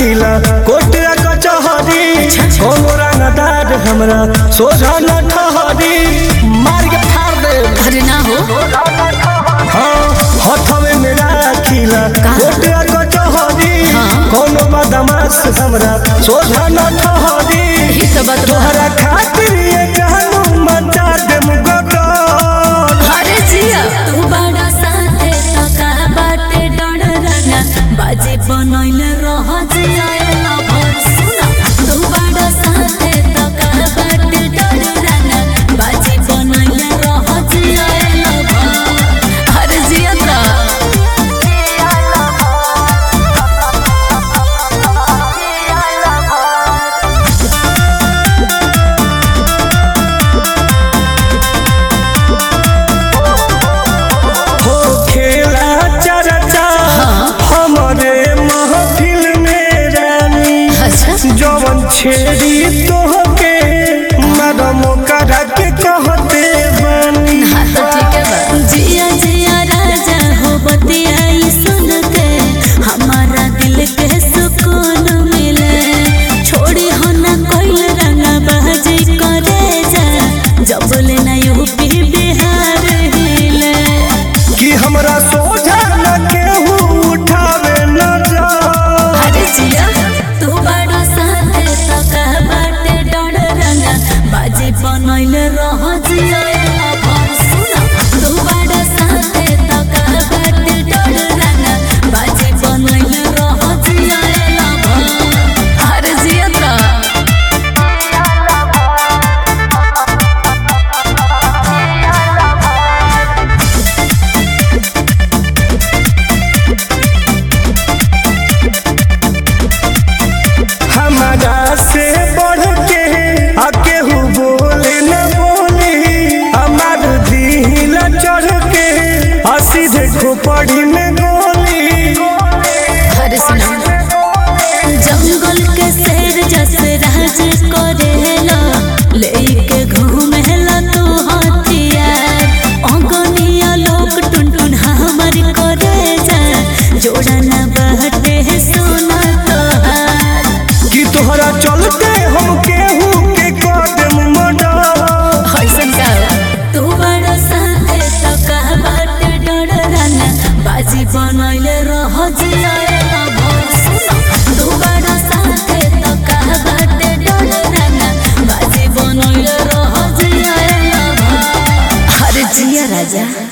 राखिला कोटिया कचहरी कोनो रंगदार हमरा सोझा न ठहरी मार के फाड़ दे अरे ना हो हाँ हथवे में राखिला कोटिया कचहरी कोनो बदमाश हमरा सोझा न ठहरी तोहरा खातिर ये जानू मचा दे मुगो अरे जिया तू बड़ा साथे सका बाटे डर रना बाजे बनैले रह जिया ना भर सुना तू बड़ा साथे सका बाटे डर रना बाजे बनैले रह जिया ना भर अरे जिया ता जवन छेड़ी तोहके मरम करा के कहते बानी तो ठीक है बा जिया जिया राजा हो बतियाई सुन के हमारा दिल के सुकून मिले छोड़ी हो ना कोई रंगा बाजी करे जा जब लेना यूपी बिहार हिले कि हमरा सोझा न केहू उठावे न जा अरे जिया तू बड़ा साथे सका बाटे डर रंगा बाजी बनैले रह जिया सुना तू बड़ा साथे सका बाटे डर रंगा बाजी बनैले रह जिया अरे जिया ता हमारा से बढ़ के केहू बोले न बोली हमार दिल चढ़ के सीधे खोपड़ी में गोली अरे सुना जंगल के शेर जैसे राज करेला लेके घूमेला तू हथियार अंगनिया लोग टुनटुन हमर करे जा जोड़ा ना बहटे सोना तोहार कि तोहरा चलते हम केहू के कदम मडा ऐसन का तू बड़ा साथे सका बाटे डर रना बाजी बनैले रह जिया तू बड़ा साथे सका बाटे डर रना बाजी बनैले रह जिया अरे जिया राजा।